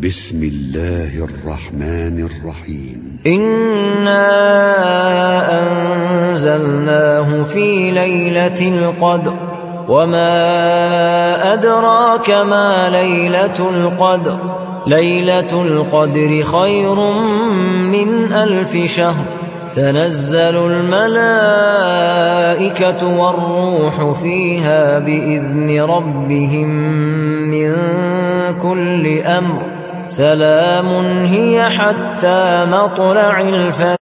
بسم الله الرحمن الرحيم إنا أنزلناه في ليلة القدر وما أدراك ما ليلة القدر ليلة القدر خير من 1000 شهر تنزل الملائكة والروح فيها بإذن ربهم من كل أمر سلام هي حتى مطلع الفجر